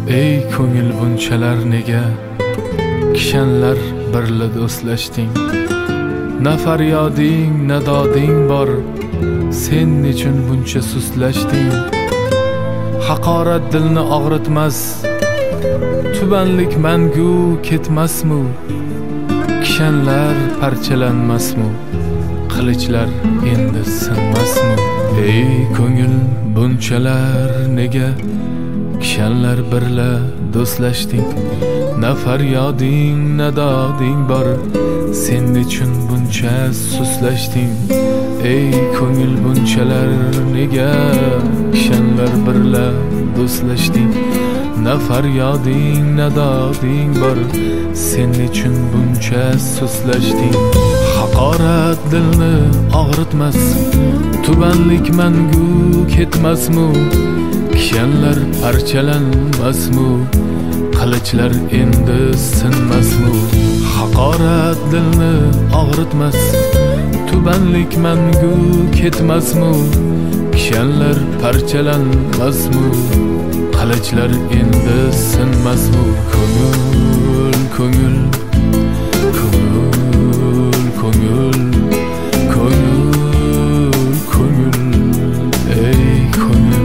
Ey ko'ngil bunchalar nega kishanlar birla do'stlashding? Na faryoding, na doding bor, sen nechun buncha suslashding? Haqorat dilni og'ritmas, tubanlik mangu ketmasmi? Kishanlar parchalanmasmi? Qilichlar endi sinmasmi? Ey ko'ngil bunchalar nega kishanlar birla do'stlashding? Na faryoding, na doding bor, sen nechun buncha suslashding? Ey ko'ngil bunchalar nega kishanlar birla do'stlashding? Na faryoding, na doding bor, sen nechun buncha suslashding? Haqorat dilni og'ritmas, tubanlik mangu ketmasmi? Kishanlar parchalanmasmi? Qilichlar endi sinmasmi? Haqorat dilni og'ritmas, tubanlik mangu ketmasmi? Kishanlar parchalanmasmi? Qilichlar endi sinmasmi? Ko'ngil, ko'ngil, ko'ngil, ko'ngil, ko'ngil, ko'ngil, ey ko'ngil,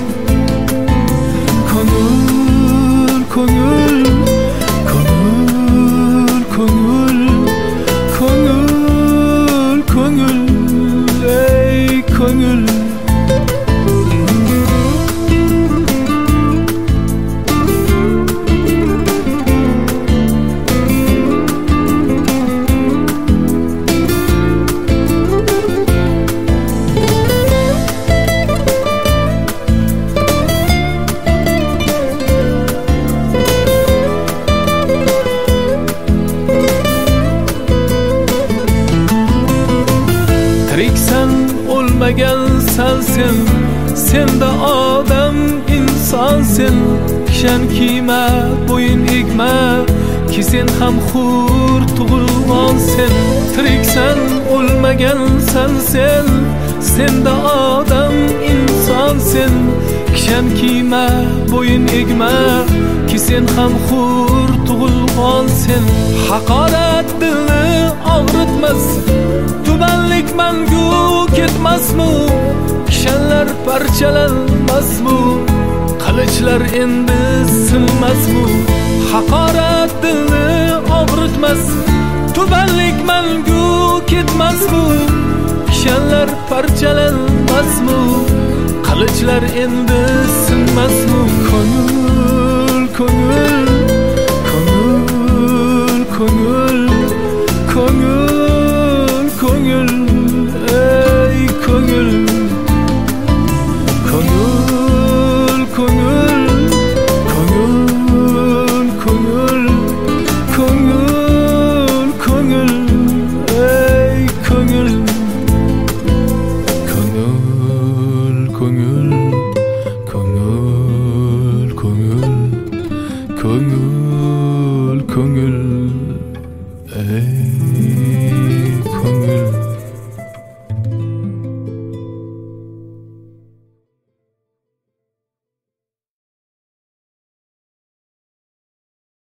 ko'ngil, ko'ngil, ko'ngil, ko'ngil, ko'ngil, ko'ngil, ey ko'ngil. Tiriksan, o'lmagansan sen, senda odam insonsen. Kishan kiyma, bo'yin egma, ki sen ham hur tug'ilgansen. Tiriksan, o'lmagansan sen, senda odam insonsen. Kishan kiyma, bo'yin egma, ki sen ham hur tug'ilgansen. Haqorat dilni og'ritmas, tubanlik mangu ketmasmi? Kishanlar parchalanmasmi? Qilichlar endi sinmasmi? Haqorat dilni og'ritmas, tubanlik mangu ketmasmi? Kishanlar parchalanmasmi? Qilichlar endi sinmasmi? Ko'ngil, ko'ngil, ko'ngil, ko'ngil, ko'ngil, ko'ngil, ey ko'ngil, ko'ngil, ko'ngil, ko'ngil, ko'ngil, ko'ngil, ko'ngil, ey ko'ngil, ko'ngil, ko'ngil, ko'ngil, ko'ngil, ko'ngil, ko'ngil, ey